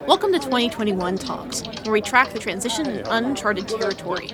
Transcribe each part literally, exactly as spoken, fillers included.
Welcome to twenty twenty-one Talks, where we track the transition in uncharted territory.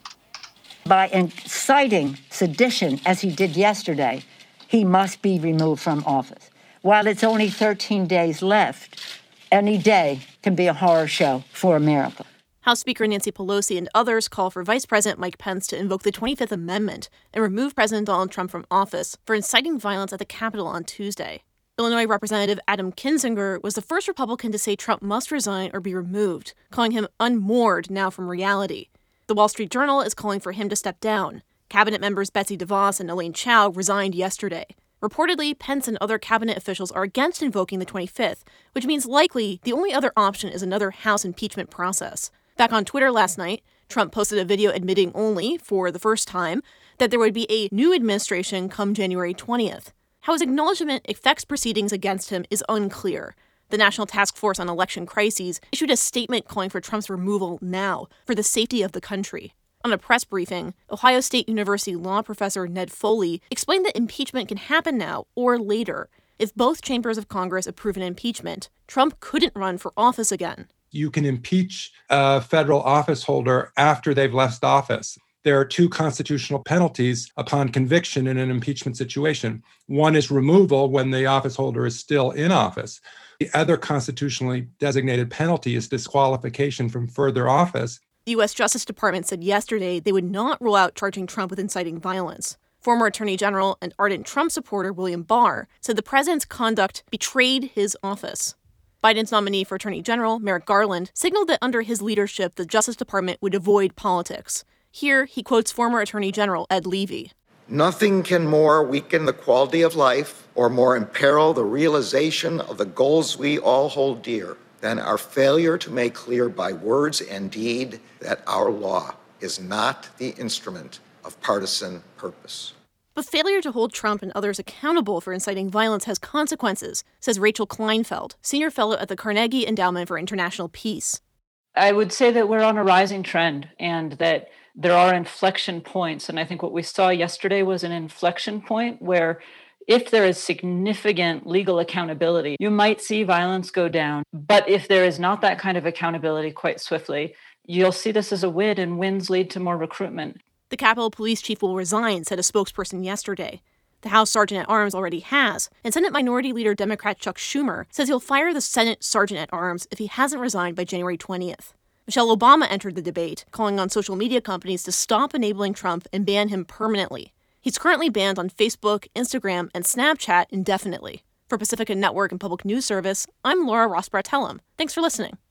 By inciting sedition, as he did yesterday, he must be removed from office. While it's only thirteen days left, any day can be a horror show for America. House Speaker Nancy Pelosi and others call for Vice President Mike Pence to invoke the twenty-fifth Amendment and remove President Donald Trump from office for inciting violence at the Capitol on Tuesday. Illinois Representative Adam Kinzinger was the first Republican to say Trump must resign or be removed, calling him unmoored now from reality. The Wall Street Journal is calling for him to step down. Cabinet members Betsy DeVos and Elaine Chao resigned yesterday. Reportedly, Pence and other cabinet officials are against invoking the twenty-fifth, which means likely the only other option is another House impeachment process. Back on Twitter last night, Trump posted a video admitting only, for the first time, that there would be a new administration come January twentieth. How his acknowledgement affects proceedings against him is unclear. The National Task Force on Election Crises issued a statement calling for Trump's removal now for the safety of the country. On a press briefing, Ohio State University law professor Ned Foley explained that impeachment can happen now or later. If both chambers of Congress approve an impeachment, Trump couldn't run for office again. You can impeach a federal office holder after they've left office. There are two constitutional penalties upon conviction in an impeachment situation. One is removal when the office holder is still in office. The other constitutionally designated penalty is disqualification from further office. The U S Justice Department said yesterday they would not rule out charging Trump with inciting violence. Former Attorney General and ardent Trump supporter William Barr said the president's conduct betrayed his office. Biden's nominee for Attorney General, Merrick Garland, signaled that under his leadership, the Justice Department would avoid politics. Here, he quotes former Attorney General Ed Levy. Nothing can more weaken the quality of life or more imperil the realization of the goals we all hold dear than our failure to make clear by words and deed that our law is not the instrument of partisan purpose. But failure to hold Trump and others accountable for inciting violence has consequences, says Rachel Kleinfeld, senior fellow at the Carnegie Endowment for International Peace. I would say that we're on a rising trend and that there are inflection points. And I think what we saw yesterday was an inflection point where if there is significant legal accountability, you might see violence go down. But if there is not that kind of accountability quite swiftly, you'll see this as a win, and wins lead to more recruitment. The Capitol Police Chief will resign, said a spokesperson yesterday. The House Sergeant-at-Arms already has, and Senate Minority Leader Democrat Chuck Schumer says he'll fire the Senate Sergeant-at-Arms if he hasn't resigned by January twentieth. Michelle Obama entered the debate, calling on social media companies to stop enabling Trump and ban him permanently. He's currently banned on Facebook, Instagram, and Snapchat indefinitely. For Pacifica Network and Public News Service, I'm Laura Ross Bartellum. Thanks for listening.